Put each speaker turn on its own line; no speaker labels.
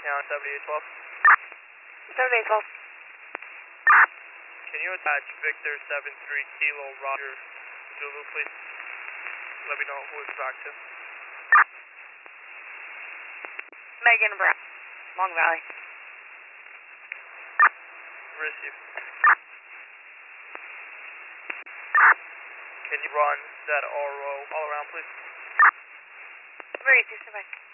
Now 7812.
7812.
Can you attach Victor 73 Kilo Roger Zulu, please? Let me know who it's tracked to.
Megan Brown, Long Valley.
Receive. Can you run that RO all around, please?
Very easy, bye.